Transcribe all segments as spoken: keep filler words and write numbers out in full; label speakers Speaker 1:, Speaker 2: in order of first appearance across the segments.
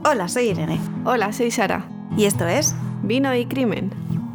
Speaker 1: Hola, soy Irene.
Speaker 2: Hola, soy Sara.
Speaker 1: Y esto es
Speaker 2: Vino y Crimen.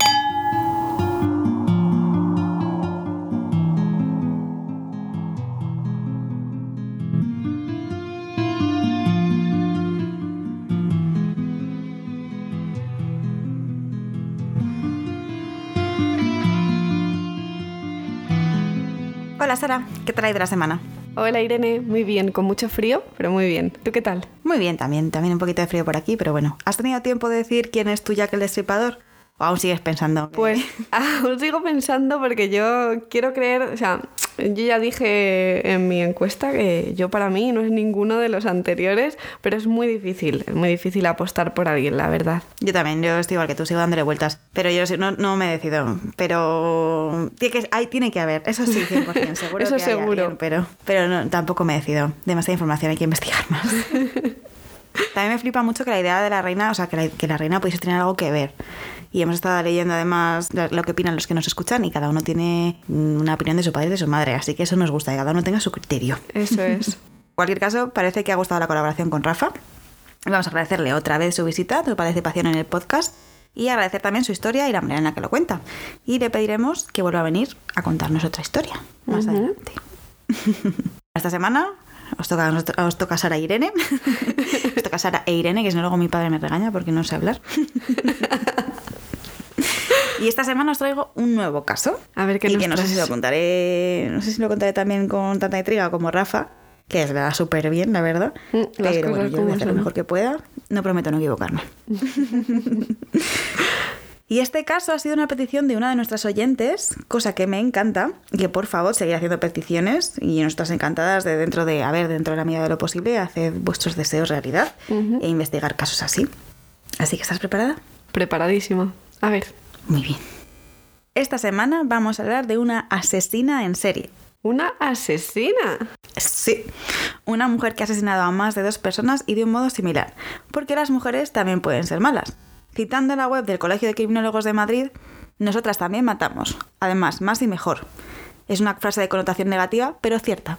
Speaker 1: Hola, Sara. ¿Qué tal ha ido la semana?
Speaker 2: Hola, Irene. Muy bien, con mucho frío, pero muy bien. ¿Tú qué tal?
Speaker 1: Muy bien también. También un poquito de frío por aquí, pero bueno. ¿Has tenido tiempo de decir quién es tú Jack el Destripador? ¿O aún sigues pensando?
Speaker 2: Pues aún sigo pensando porque yo quiero creer, o sea, yo ya dije en mi encuesta que yo para mí no es ninguno de los anteriores, pero es muy difícil, es muy difícil apostar por alguien, la verdad.
Speaker 1: Yo también, yo estoy igual que tú, sigo dándole vueltas, pero yo no, no me decido, pero tiene que, hay, tiene que haber, eso sí, cien por ciento, seguro
Speaker 2: eso
Speaker 1: que
Speaker 2: seguro.
Speaker 1: Hay alguien, pero, pero no, tampoco me decido, demasiada información, hay que investigar más. También me flipa mucho que la idea de la reina, o sea, que la, que la reina pudiese tener algo que ver. Y hemos estado leyendo además lo que opinan los que nos escuchan y cada uno tiene una opinión de su padre y de su madre, así que eso nos gusta, que cada uno tenga su criterio.
Speaker 2: Eso es.
Speaker 1: En cualquier caso, parece que ha gustado la colaboración con Rafa. Vamos a agradecerle otra vez su visita, su participación en el podcast y agradecer también su historia y la manera en la que lo cuenta. Y le pediremos que vuelva a venir a contarnos otra historia más uh-huh. adelante. Esta semana os toca, os, os toca Sara e Irene. Os toca Sara e Irene, que si no luego mi padre me regaña porque no sé hablar. Y esta semana os traigo un nuevo caso.
Speaker 2: A ver qué
Speaker 1: y
Speaker 2: nos
Speaker 1: que no sé si lo contaré, no sé si lo contaré también con tanta intriga como Rafa, que es verdad súper bien, la verdad.
Speaker 2: Mm,
Speaker 1: pero bueno, yo voy a hacer lo mejor que pueda. No prometo no equivocarme. Y este caso ha sido una petición de una de nuestras oyentes, cosa que me encanta, y que por favor seguir haciendo peticiones y nosotras encantadas de dentro de, a ver, dentro de la medida de lo posible, hacer vuestros deseos realidad uh-huh. e investigar casos así. Así que, ¿estás preparada?
Speaker 2: Preparadísima. A ver.
Speaker 1: Muy bien. Esta semana vamos a hablar de una asesina en serie.
Speaker 2: ¿Una asesina?
Speaker 1: Sí, una mujer que ha asesinado a más de dos personas y de un modo similar, porque las mujeres también pueden ser malas. Citando la web del Colegio de Criminólogos de Madrid, nosotras también matamos, además, más y mejor. Es una frase de connotación negativa, pero cierta.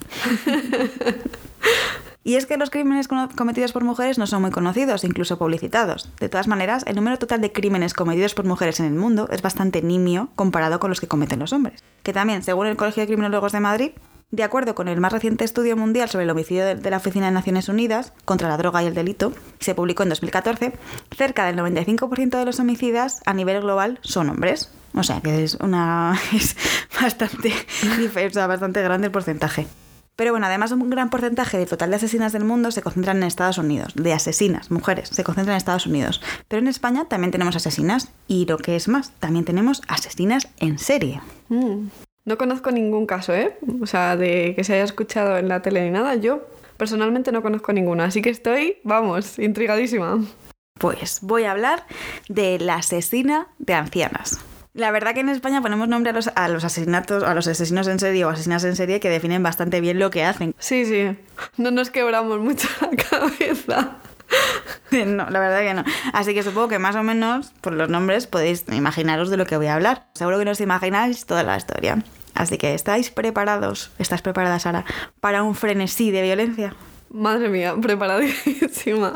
Speaker 1: Y es que los crímenes cometidos por mujeres no son muy conocidos, incluso publicitados. De todas maneras, el número total de crímenes cometidos por mujeres en el mundo es bastante nimio comparado con los que cometen los hombres. Que también, según el Colegio de Criminólogos de Madrid, de acuerdo con el más reciente estudio mundial sobre el homicidio de la Oficina de Naciones Unidas contra la droga y el delito, que se publicó en dos mil catorce, cerca del noventa y cinco por ciento de los homicidas a nivel global son hombres. O sea, que es una es bastante, o sea, bastante grande el porcentaje. Pero bueno, además un gran porcentaje del total de asesinas del mundo se concentran en Estados Unidos. De asesinas, mujeres, se concentran en Estados Unidos. Pero en España también tenemos asesinas. Y lo que es más, también tenemos asesinas en serie.
Speaker 2: Mm. No conozco ningún caso, ¿eh? O sea, de que se haya escuchado en la tele ni nada. Yo personalmente no conozco ninguno. Así que estoy, vamos, intrigadísima.
Speaker 1: Pues voy a hablar de la asesina de ancianas. La verdad que en España ponemos nombre a los, a los asesinatos, a los asesinos en serie o asesinas en serie que definen bastante bien lo que hacen.
Speaker 2: Sí, sí. No nos quebramos mucho la cabeza.
Speaker 1: No, la verdad que no. Así que supongo que más o menos por los nombres podéis imaginaros de lo que voy a hablar. Seguro que no os imagináis toda la historia. Así que ¿estáis preparados? ¿Estás preparada, Sara, para un frenesí de violencia?
Speaker 2: Madre mía, preparadísima.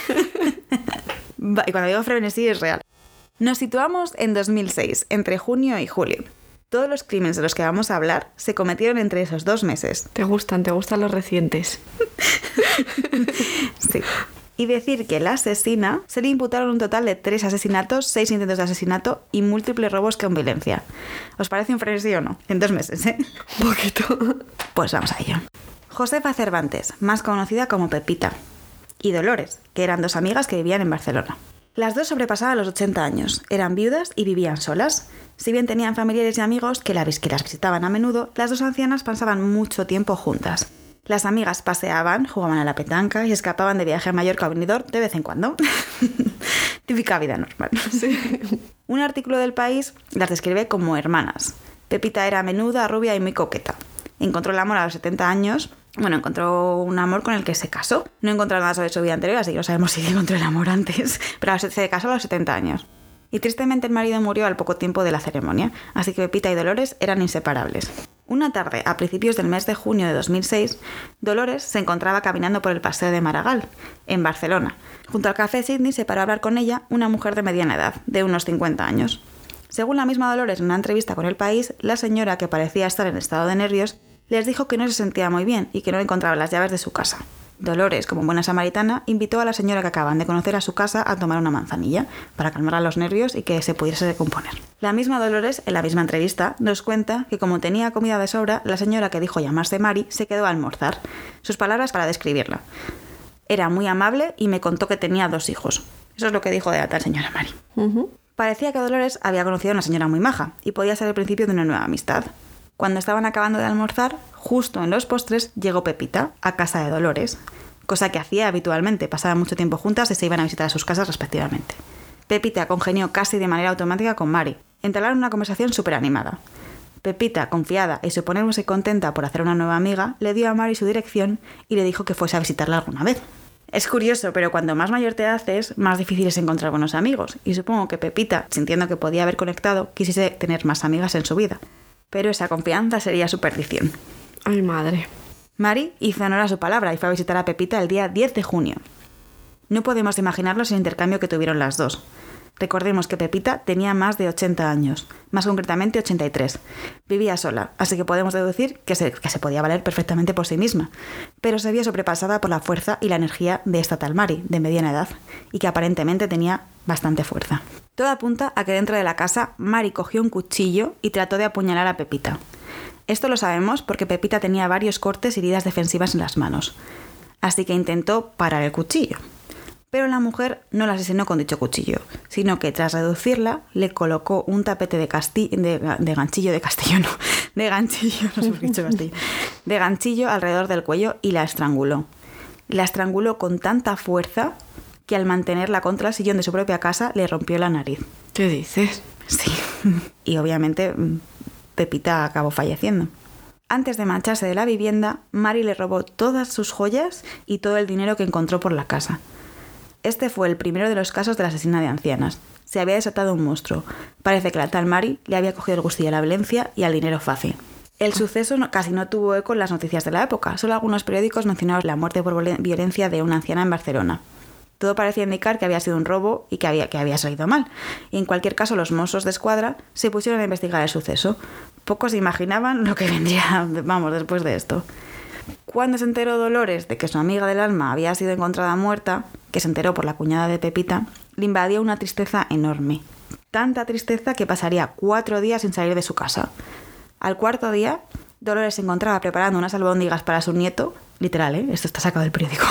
Speaker 1: Y cuando digo frenesí es real. Nos situamos en dos mil seis, entre junio y julio. Todos los crímenes de los que vamos a hablar se cometieron entre esos dos meses.
Speaker 2: Te gustan, te gustan los recientes.
Speaker 1: Sí. Y decir que la asesina se le imputaron un total de tres asesinatos, seis intentos de asesinato y múltiples robos con violencia. ¿Os parece un frenesí o no? En dos meses, ¿eh?
Speaker 2: Un poquito.
Speaker 1: Pues vamos a ello. Josefa Cervantes, más conocida como Pepita, y Dolores, que eran dos amigas que vivían en Barcelona. Las dos sobrepasaban los ochenta años, eran viudas y vivían solas. Si bien tenían familiares y amigos que, la, que las visitaban a menudo, las dos ancianas pasaban mucho tiempo juntas. Las amigas paseaban, jugaban a la petanca y escapaban de viaje a Mallorca o Benidorm de vez en cuando. Típica vida normal.
Speaker 2: Sí.
Speaker 1: Un artículo del País las describe como hermanas. Pepita era menuda, rubia y muy coqueta. Encontró el amor a los setenta años. Bueno, encontró un amor con el que se casó. No encontró nada sobre su vida anterior, así que no sabemos si encontró el amor antes. Pero se casó a los setenta años. Y tristemente el marido murió al poco tiempo de la ceremonia, así que Pepita y Dolores eran inseparables. Una tarde, a principios del mes de junio de dos mil seis, Dolores se encontraba caminando por el paseo de Maragall, en Barcelona. Junto al café Sydney se paró a hablar con ella una mujer de mediana edad, de unos cincuenta años. Según la misma Dolores en una entrevista con El País, la señora, que parecía estar en estado de nervios, les dijo que no se sentía muy bien y que no encontraba las llaves de su casa. Dolores, como buena samaritana, invitó a la señora que acaban de conocer a su casa a tomar una manzanilla para calmar los nervios y que se pudiese recomponer. La misma Dolores, en la misma entrevista, nos cuenta que como tenía comida de sobra, la señora que dijo llamarse Mari se quedó a almorzar. Sus palabras para describirla: era muy amable y me contó que tenía dos hijos. Eso es lo que dijo de la tal señora Mari.
Speaker 2: Uh-huh.
Speaker 1: Parecía que Dolores había conocido a una señora muy maja y podía ser el principio de una nueva amistad. Cuando estaban acabando de almorzar, justo en los postres, llegó Pepita a casa de Dolores, cosa que hacía habitualmente. Pasaban mucho tiempo juntas y se iban a visitar a sus casas respectivamente. Pepita congenió casi de manera automática con Mari. Entablaron una conversación súper animada. Pepita, confiada y suponiéndose contenta por hacer una nueva amiga, le dio a Mari su dirección y le dijo que fuese a visitarla alguna vez. Es curioso, pero cuando más mayor te haces, más difícil es encontrar buenos amigos. Y supongo que Pepita, sintiendo que podía haber conectado, quisiese tener más amigas en su vida. Pero esa confianza sería su perdición.
Speaker 2: Ay, madre.
Speaker 1: Mari hizo honor a su palabra y fue a visitar a Pepita el día diez de junio. No podemos imaginarnos el intercambio que tuvieron las dos. Recordemos que Pepita tenía más de ochenta años, más concretamente ochenta y tres. Vivía sola, así que podemos deducir que se, que se podía valer perfectamente por sí misma, pero se vio sobrepasada por la fuerza y la energía de esta tal Mari, de mediana edad, y que aparentemente tenía bastante fuerza. Todo apunta a que dentro de la casa, Mari cogió un cuchillo y trató de apuñalar a Pepita. Esto lo sabemos porque Pepita tenía varios cortes y heridas defensivas en las manos, así que intentó parar el cuchillo. Pero la mujer no la asesinó con dicho cuchillo, sino que tras reducirla le colocó un tapete de, casti- de, de ganchillo de castillo, no, de ganchillo, no sé por qué he dicho castillo, de ganchillo alrededor del cuello y la estranguló. La estranguló con tanta fuerza que al mantenerla contra el sillón de su propia casa le rompió la nariz.
Speaker 2: ¿Qué dices?
Speaker 1: Sí, y obviamente Pepita acabó falleciendo. Antes de marcharse de la vivienda, Mari le robó todas sus joyas y todo el dinero que encontró por la casa. Este fue el primero de los casos de la asesina de ancianas. Se había desatado un monstruo. Parece que la tal Mari le había cogido el gustillo a la violencia y al dinero fácil. El suceso no, casi no tuvo eco en las noticias de la época. Solo algunos periódicos mencionaron la muerte por violencia de una anciana en Barcelona. Todo parecía indicar que había sido un robo y que había, que había salido mal. Y en cualquier caso, los Mossos de Escuadra se pusieron a investigar el suceso. Pocos se imaginaban lo que vendría, vamos, después de esto. Cuando se enteró Dolores de que su amiga del alma había sido encontrada muerta, que se enteró por la cuñada de Pepita, le invadió una tristeza enorme. Tanta tristeza que pasaría cuatro días sin salir de su casa. Al cuarto día, Dolores se encontraba preparando unas albóndigas para su nieto, literal, ¿eh? Esto está sacado del periódico,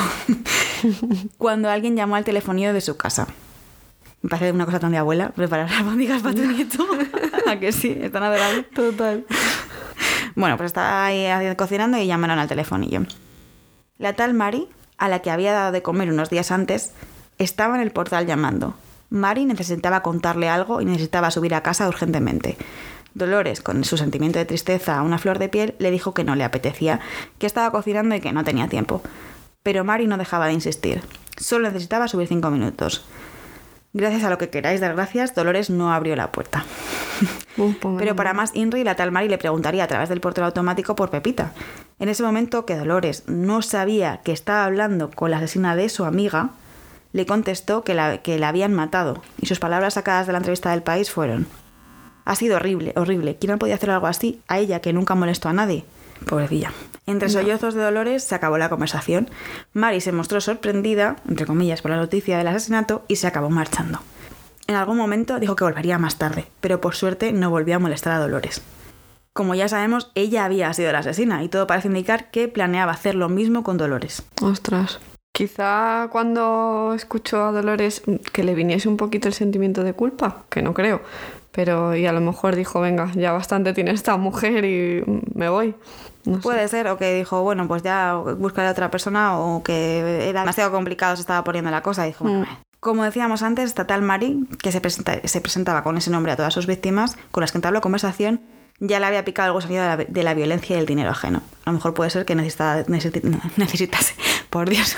Speaker 1: cuando alguien llamó al telefonillo de su casa. Me parece una cosa tan de abuela, preparar albóndigas para tu nieto. ¿A que sí? Es tan adorable.
Speaker 2: Total.
Speaker 1: Bueno, pues estaba ahí cocinando y llamaron al telefonillo. La tal Mari, a la que había dado de comer unos días antes, estaba en el portal llamando. Mari necesitaba contarle algo y necesitaba subir a casa urgentemente. Dolores, con su sentimiento de tristeza a una flor de piel, le dijo que no le apetecía, que estaba cocinando y que no tenía tiempo. Pero Mari no dejaba de insistir. Solo necesitaba subir cinco minutos. Gracias a lo que queráis dar gracias, Dolores no abrió la puerta. Uh, Pero para más Inri, la tal Mari le preguntaría a través del portero automático por Pepita. En ese momento que Dolores no sabía que estaba hablando con la asesina de su amiga, le contestó que la, que la habían matado. Y sus palabras sacadas de la entrevista del País fueron: ha sido horrible, horrible. ¿Quién no podía hacer algo así? A ella, que nunca molestó a nadie. Pobrecilla. Entre no. sollozos de Dolores se acabó la conversación. Mari se mostró sorprendida, entre comillas, por la noticia del asesinato y se acabó marchando. En algún momento dijo que volvería más tarde, pero por suerte no volvió a molestar a Dolores. Como ya sabemos, ella había sido la asesina y todo parece indicar que planeaba hacer lo mismo con Dolores.
Speaker 2: Ostras. Quizá cuando escuchó a Dolores que le viniese un poquito el sentimiento de culpa, que no creo, pero y a lo mejor dijo, venga, ya bastante tiene esta mujer y me voy. No
Speaker 1: Puede
Speaker 2: sé.
Speaker 1: ser, o que dijo, bueno, pues ya buscaré a otra persona, o que era demasiado complicado, se estaba poniendo la cosa y dijo, bueno, mm. Como decíamos antes, esta tal Mari, que se, presenta, se presentaba con ese nombre a todas sus víctimas, con las que entabló conversación, ya le había picado el gusanillo de la, de la violencia y el dinero ajeno. A lo mejor puede ser que necesitaba, necesitase, por Dios,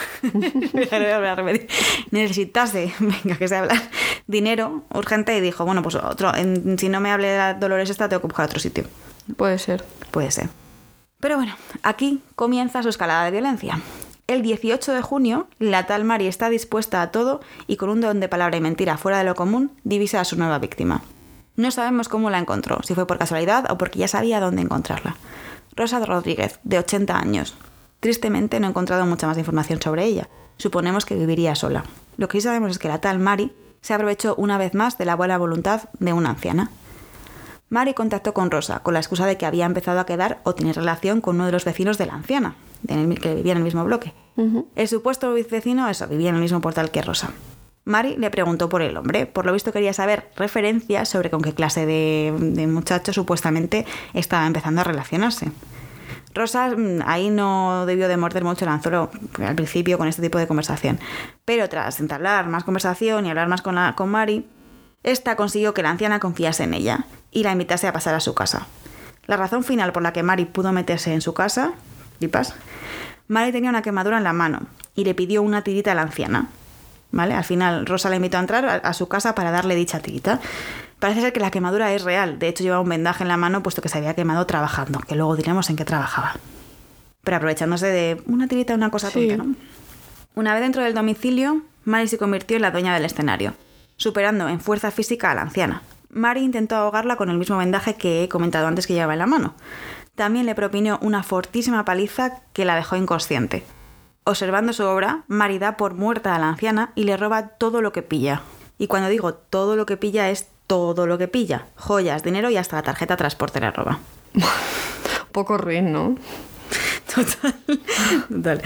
Speaker 1: necesitase, venga, que se habla, dinero urgente y dijo, bueno, pues otro, en, si no me hable de Dolores esta, tengo que buscar otro sitio.
Speaker 2: Puede ser.
Speaker 1: Puede ser. Pero bueno, aquí comienza su escalada de violencia. El dieciocho de junio, la tal Mari está dispuesta a todo y con un don de palabra y mentira fuera de lo común, divisa a su nueva víctima. No sabemos cómo la encontró, si fue por casualidad o porque ya sabía dónde encontrarla. Rosa Rodríguez, de ochenta años. Tristemente no he encontrado mucha más información sobre ella. Suponemos que viviría sola. Lo que sí sabemos es que la tal Mari se aprovechó una vez más de la buena voluntad de una anciana. Mari contactó con Rosa con la excusa de que había empezado a quedar o tener relación con uno de los vecinos de la anciana, que vivía en el mismo bloque. Uh-huh. El supuesto vecino, eso, vivía en el mismo portal que Rosa. Mari le preguntó por el hombre. Por lo visto quería saber referencias sobre con qué clase de, de muchacho supuestamente estaba empezando a relacionarse. Rosa ahí no debió de morder mucho el anzuelo al principio con este tipo de conversación. Pero tras entablar más conversación y hablar más con, la, con Mari, esta consiguió que la anciana confiase en ella y la invitase a pasar a su casa. La razón final por la que Mari pudo meterse en su casa... ¿Lipas? Mari tenía una quemadura en la mano y le pidió una tirita a la anciana. ¿Vale? Al final Rosa la invitó a entrar a, a su casa para darle dicha tirita. Parece ser que la quemadura es real. De hecho, llevaba un vendaje en la mano puesto que se había quemado trabajando, que luego diremos en qué trabajaba. Pero aprovechándose de una tirita, una cosa
Speaker 2: sí.
Speaker 1: tonta, ¿no? Una vez dentro del domicilio, Mari se convirtió en la dueña del escenario, superando en fuerza física a la anciana. Mari intentó ahogarla con el mismo vendaje que he comentado antes que llevaba en la mano. También le propinó una fortísima paliza que la dejó inconsciente. Observando su obra, Mari da por muerta a la anciana y le roba todo lo que pilla. Y cuando digo todo lo que pilla, es todo lo que pilla. Joyas, dinero y hasta la tarjeta transporte la roba.
Speaker 2: Poco ruin, ¿no?
Speaker 1: Total. Total.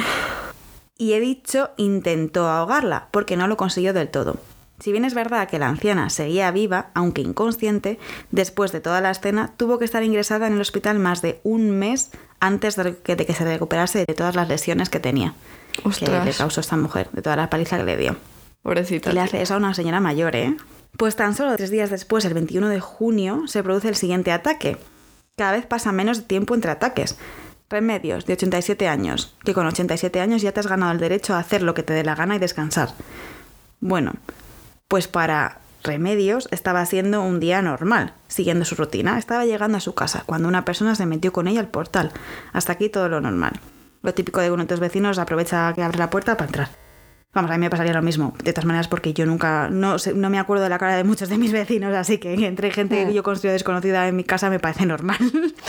Speaker 1: Y he dicho intentó ahogarla, porque no lo consiguió del todo. Si bien es verdad que la anciana seguía viva, aunque inconsciente, después de toda la escena tuvo que estar ingresada en el hospital más de un mes antes de que, de que se recuperase de todas las lesiones que tenía.
Speaker 2: Ostras.
Speaker 1: Que le causó esta mujer, de toda la paliza que le dio.
Speaker 2: Pobrecita.
Speaker 1: Y le hace eso a una señora mayor, ¿eh? Pues tan solo tres días después, el veintiuno de junio, se produce el siguiente ataque. Cada vez pasa menos tiempo entre ataques. Remedios, de ochenta y siete años, que con ochenta y siete años ya te has ganado el derecho a hacer lo que te dé la gana y descansar. Bueno, pues para Remedios estaba siendo un día normal, siguiendo su rutina. Estaba llegando a su casa cuando una persona se metió con ella al portal. Hasta aquí todo lo normal. Lo típico de uno de tus vecinos aprovecha que abre la puerta para entrar. Vamos, a mí me pasaría lo mismo, de todas maneras, porque yo nunca, no, no me acuerdo de la cara de muchos de mis vecinos, así que entre gente que yo considero desconocida en mi casa me parece normal.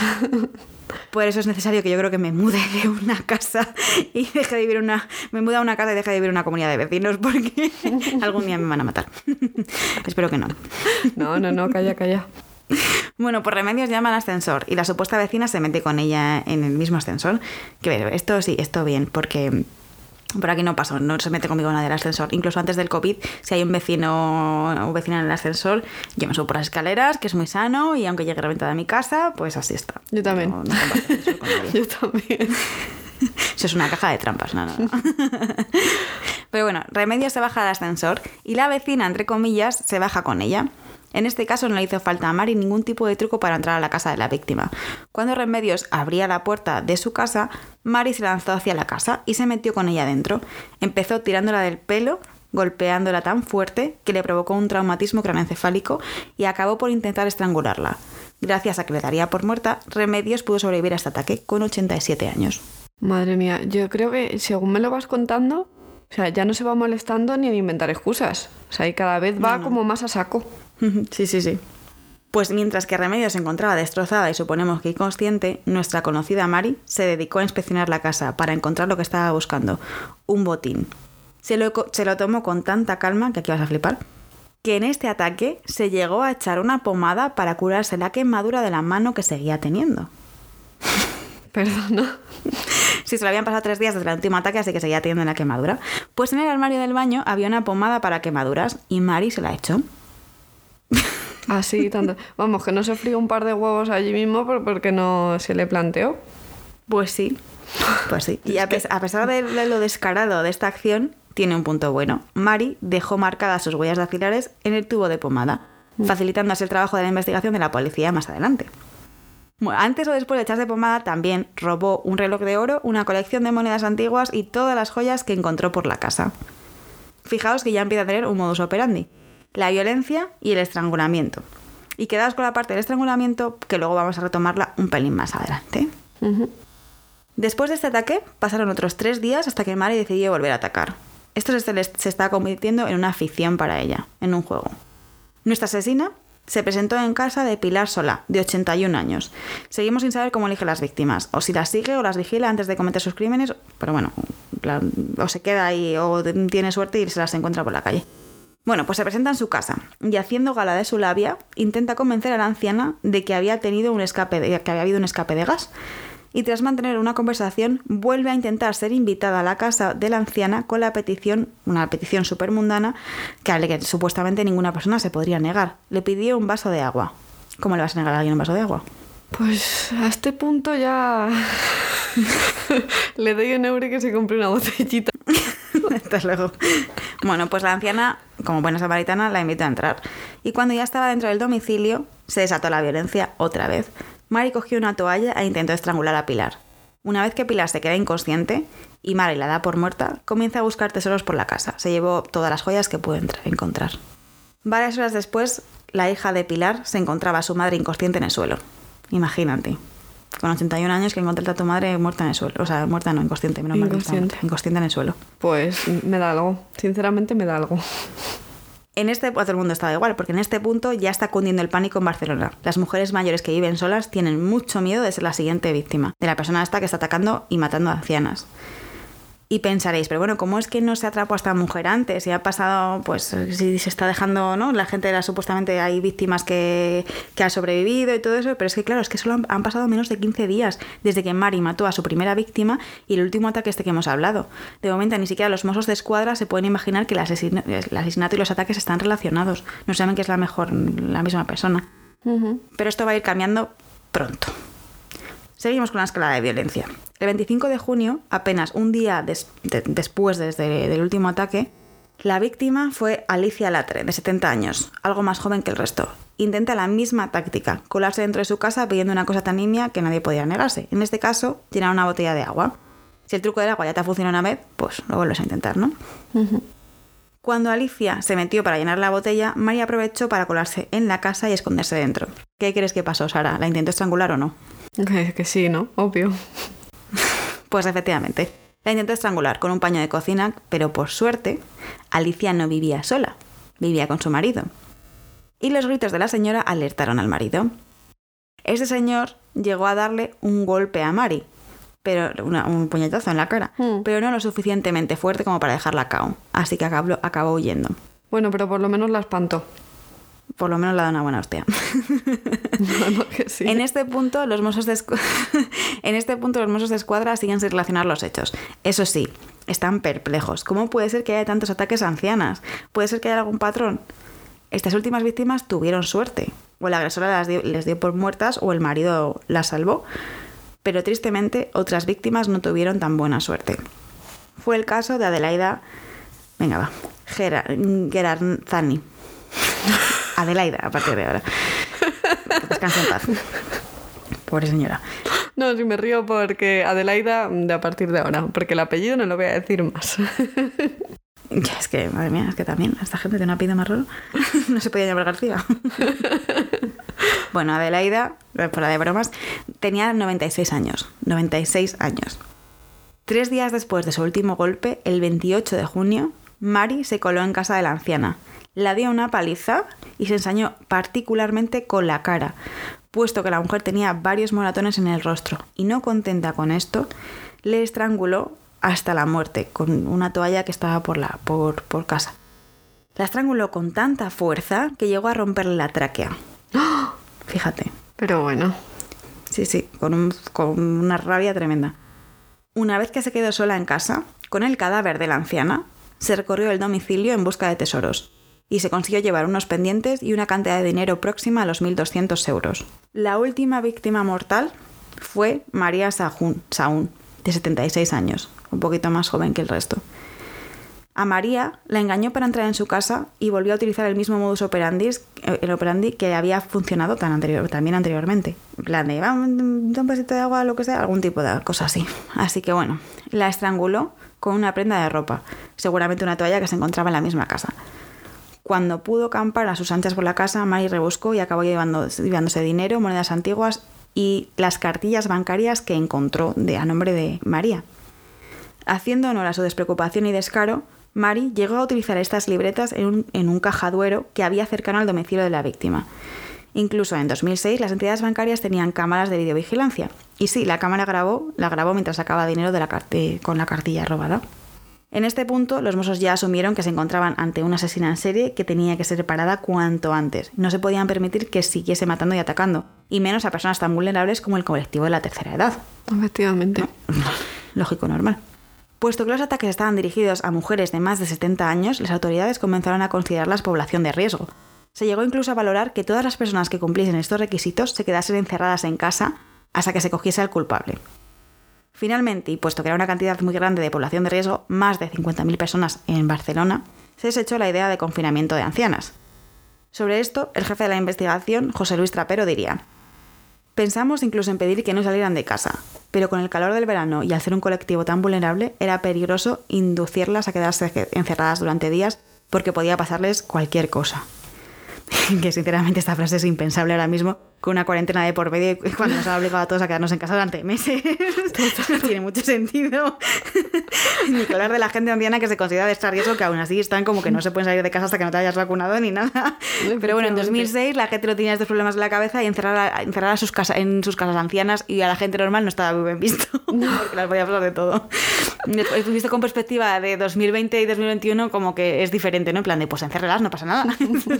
Speaker 1: Por eso es necesario que yo creo que me mude de una casa y deje de vivir una, me mude a una casa y deje de vivir en una comunidad de vecinos, porque algún día me van a matar. Espero que no.
Speaker 2: No, no, no, calla, calla.
Speaker 1: Bueno, por Remedios llama al ascensor y la supuesta vecina se mete con ella en el mismo ascensor. Que esto sí, esto bien, porque por aquí no pasó, no se mete conmigo nadie al ascensor. Incluso antes del COVID, si hay un vecino o vecina en el ascensor, yo me subo por las escaleras, que es muy sano, y aunque llegue reventada a mi casa, pues así está.
Speaker 2: Yo también.
Speaker 1: No, no comparto ascensor con nadie.
Speaker 2: Yo también.
Speaker 1: Eso es una caja de trampas, no, no, no. Pero bueno, Remedios se baja del ascensor y la vecina, entre comillas, se baja con ella. En este caso no le hizo falta a Mari ningún tipo de truco para entrar a la casa de la víctima. Cuando Remedios abría la puerta de su casa, Mari se lanzó hacia la casa y se metió con ella dentro. Empezó tirándola del pelo, golpeándola tan fuerte que le provocó un traumatismo craneoencefálico y acabó por intentar estrangularla. Gracias a que le daría por muerta, Remedios pudo sobrevivir a este ataque con ochenta y siete años.
Speaker 2: Madre mía, yo creo que según me lo vas contando, o sea, ya no se va molestando ni en inventar excusas. O sea, y cada vez va no, no. como más a saco.
Speaker 1: Sí, sí, sí. Pues mientras que Remedios se encontraba destrozada y suponemos que inconsciente, nuestra conocida Mari se dedicó a inspeccionar la casa para encontrar lo que estaba buscando, un botín. Se lo, se lo tomó con tanta calma, que aquí vas a flipar, que en este ataque se llegó a echar una pomada para curarse la quemadura de la mano que seguía teniendo.
Speaker 2: Perdona.
Speaker 1: Sí, se lo habían pasado tres días desde el último ataque, así que seguía teniendo la quemadura. Pues en el armario del baño había una pomada para quemaduras y Mari se la echó.
Speaker 2: Así, tanto. Vamos, que no se frío un par de huevos allí mismo porque no se le planteó.
Speaker 1: Pues sí, pues sí. Y a, pes- a pesar de lo descarado de esta acción, tiene un punto bueno. Mari dejó marcadas sus huellas dactilares en el tubo de pomada, facilitando así el trabajo de la investigación de la policía más adelante. Bueno, antes o después de echarse pomada, también robó un reloj de oro, una colección de monedas antiguas y todas las joyas que encontró por la casa. Fijaos que ya empieza a tener un modus operandi: la violencia y el estrangulamiento. Y quedaos con la parte del estrangulamiento, que luego vamos a retomarla un pelín más adelante.
Speaker 2: Uh-huh.
Speaker 1: Después de este ataque, pasaron otros tres días hasta que Mary decidió volver a atacar. Esto se, se está convirtiendo en una ficción para ella, en un juego. Nuestra asesina se presentó en casa de Pilar Solá, de ochenta y un años. Seguimos sin saber cómo elige las víctimas, o si las sigue o las vigila antes de cometer sus crímenes, pero bueno, la, o se queda ahí o tiene suerte y se las encuentra por la calle. Bueno, pues se presenta en su casa y, haciendo gala de su labia, intenta convencer a la anciana de que había tenido un escape de, que había habido un escape de gas. Y tras mantener una conversación, vuelve a intentar ser invitada a la casa de la anciana con la petición, una petición súper mundana, que, a la que supuestamente ninguna persona se podría negar. Le pidió un vaso de agua. ¿Cómo le vas a negar a alguien un vaso de agua?
Speaker 2: Pues a este punto ya le doy un euro y que se compre una botellita.
Speaker 1: Hasta luego. Bueno, pues la anciana, como buena samaritana, la invitó a entrar. Y cuando ya estaba dentro del domicilio, se desató la violencia otra vez. Mary cogió una toalla e intentó estrangular a Pilar. Una vez que Pilar se queda inconsciente y Mary la da por muerta, comienza a buscar tesoros por la casa. Se llevó todas las joyas que pudo encontrar. Varias horas después, la hija de Pilar se encontraba a su madre inconsciente en el suelo. Imagínate. Con ochenta y un años que encontraste a tu madre muerta en el suelo. O sea, muerta no, inconsciente. Menos mal que estaba muerta. Inconsciente en el suelo.
Speaker 2: Pues me da algo. Sinceramente me da algo.
Speaker 1: En este, pues, todo el mundo estaba igual, porque en este punto ya está cundiendo el pánico en Barcelona. Las mujeres mayores que viven solas tienen mucho miedo de ser la siguiente víctima, de la persona esta que está atacando y matando a ancianas. Y pensaréis, pero bueno, ¿cómo es que no se atrapó a esta mujer antes? Y ha pasado, pues, si se está dejando, ¿no? La gente era supuestamente, hay víctimas que, que han sobrevivido y todo eso, pero es que, claro, es que solo han, han pasado menos de quince días desde que Mary mató a su primera víctima y el último ataque este que hemos hablado. De momento, ni siquiera los Mossos de Escuadra se pueden imaginar que el, asesin- el asesinato y los ataques están relacionados. No saben que es la mejor, la misma persona.
Speaker 2: Uh-huh.
Speaker 1: Pero esto va a ir cambiando pronto. Seguimos con la escalada de violencia. El veinticinco de junio, apenas un día des- de- después desde del último ataque, la víctima fue Alicia Latre, de setenta años, algo más joven que el resto. Intenta la misma táctica, colarse dentro de su casa pidiendo una cosa tan nimia que nadie podía negarse. En este caso, llenar una botella de agua. Si el truco del agua ya te ha funcionado una vez, pues lo vuelves a intentar, ¿no?
Speaker 2: Uh-huh.
Speaker 1: Cuando Alicia se metió para llenar la botella, María aprovechó para colarse en la casa y esconderse dentro. ¿Qué crees que pasó, Sara? ¿La intentó estrangular o no?
Speaker 2: Que, que sí, ¿no? Obvio.
Speaker 1: Pues efectivamente, la intentó estrangular con un paño de cocina, pero por suerte, Alicia no vivía sola, vivía con su marido. Y los gritos de la señora alertaron al marido. Ese señor llegó a darle un golpe a Mary, pero una, un puñetazo en la cara,
Speaker 2: Mm.
Speaker 1: pero no lo suficientemente fuerte como para dejarla cao, así que acabó, acabó huyendo.
Speaker 2: Bueno, pero por lo menos la espantó.
Speaker 1: Por lo menos le ha dado una buena hostia.
Speaker 2: Bueno, que sí.
Speaker 1: En este punto, los Mossos de Escu- en este punto los Mossos de Escuadra siguen sin relacionar los hechos. Eso sí, están perplejos. ¿Cómo puede ser que haya tantos ataques a ancianas? ¿Puede ser que haya algún patrón? Estas últimas víctimas tuvieron suerte. O la agresora las dio, les dio por muertas o el marido las salvó. Pero tristemente, otras víctimas no tuvieron tan buena suerte. Fue el caso de Adelaida... Venga, va. Gerarzani. Adelaida, a partir de ahora. Descansa en paz. Pobre señora.
Speaker 2: No, si me río porque Adelaida de a partir de ahora, porque el apellido no lo voy a decir más.
Speaker 1: Ya, es que, madre mía, es que también esta gente tiene un apellido más raro. No se podía llamar García. Bueno, Adelaida, por la de bromas, tenía noventa y seis años. noventa y seis años. Tres días después de su último golpe, el veintiocho de junio, Mary se coló en casa de la anciana. La dio una paliza y se ensañó particularmente con la cara, puesto que la mujer tenía varios moratones en el rostro. Y no contenta con esto, le estranguló hasta la muerte con una toalla que estaba por, la, por, por casa. La estranguló con tanta fuerza que llegó a romperle la tráquea. ¡Oh! Fíjate.
Speaker 2: Pero bueno.
Speaker 1: Sí, sí, con, un, con una rabia tremenda. Una vez que se quedó sola en casa, con el cadáver de la anciana, se recorrió el domicilio en busca de tesoros y se consiguió llevar unos pendientes y una cantidad de dinero próxima a los mil doscientos euros. La última víctima mortal fue María Sahún, Sahún, de setenta y seis años, un poquito más joven que el resto. A María la engañó para entrar en su casa y volvió a utilizar el mismo modus operandi, el operandi que había funcionado tan anterior, también anteriormente. En plan de, vamos, un vasito de agua, lo que sea, algún tipo de cosa así. Así que bueno, la estranguló con una prenda de ropa, seguramente una toalla que se encontraba en la misma casa. Cuando pudo campar a sus anchas por la casa, Mary rebuscó y acabó llevando, llevándose dinero, monedas antiguas y las cartillas bancarias que encontró de, a nombre de María. Haciendo honor a su despreocupación y descaro, Mary llegó a utilizar estas libretas en un, en un cajaduero que había cercano al domicilio de la víctima. Incluso en dos mil seis las entidades bancarias tenían cámaras de videovigilancia. Y sí, la cámara grabó, la grabó mientras sacaba dinero de la cart- con la cartilla robada. En este punto, los mozos ya asumieron que se encontraban ante una asesina en serie que tenía que ser parada cuanto antes. No se podían permitir que siguiese matando y atacando, y menos a personas tan vulnerables como el colectivo de la tercera edad.
Speaker 2: Efectivamente.
Speaker 1: No, lógico, normal. Puesto que los ataques estaban dirigidos a mujeres de más de setenta años, las autoridades comenzaron a considerarlas población de riesgo. Se llegó incluso a valorar que todas las personas que cumpliesen estos requisitos se quedasen encerradas en casa hasta que se cogiese al culpable. Finalmente, y puesto que era una cantidad muy grande de población de riesgo, más de cincuenta mil personas en Barcelona, se desechó la idea de confinamiento de ancianas. Sobre esto, el jefe de la investigación, José Luis Trapero, diría: pensamos incluso en pedir que no salieran de casa, pero con el calor del verano y al ser un colectivo tan vulnerable, era peligroso inducirlas a quedarse encerradas durante días porque podía pasarles cualquier cosa. Que sinceramente esta frase es impensable ahora mismo, con una cuarentena de por medio y cuando nos han obligado a todos a quedarnos en casa durante meses. No tiene mucho sentido. Ni que hablar de la gente anciana que se considera de extra riesgo, que aún así están como que no se pueden salir de casa hasta que no te hayas vacunado ni nada. Pero bueno, en dos mil seis la gente no tenía estos problemas en la cabeza y encerrar a, encerrar a sus casa, en sus casas ancianas y a la gente normal no estaba muy bien visto, porque las podía pasar de todo. Después, visto con perspectiva de dos mil veinte y dos mil veintiuno, como que es diferente, ¿no? En plan de, pues encérralas, no pasa nada.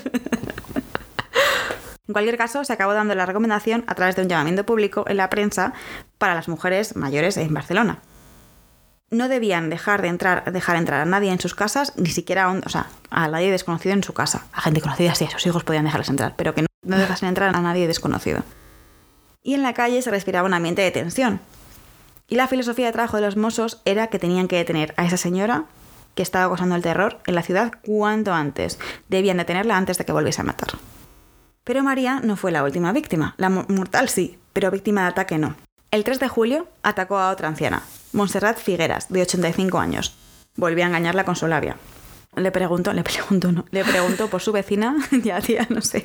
Speaker 1: En cualquier caso, se acabó dando la recomendación a través de un llamamiento público en la prensa para las mujeres mayores en Barcelona. No debían dejar de entrar, dejar entrar a nadie en sus casas, ni siquiera a, un, o sea, a nadie desconocido en su casa. A gente conocida sí, a sus hijos podían dejarles entrar, pero que no, no dejasen entrar a nadie desconocido. Y en la calle se respiraba un ambiente de tensión. Y la filosofía de trabajo de los mozos era que tenían que detener a esa señora que estaba causando el terror en la ciudad cuanto antes. Debían detenerla antes de que volviese a matar. Pero María no fue la última víctima. La mortal sí, pero víctima de ataque no. El tres de julio atacó a otra anciana, Montserrat Figueras, de ochenta y cinco años. Volvió a engañarla con su labia. Le preguntó, le preguntó, no, le preguntó por su vecina, ya tía, no sé.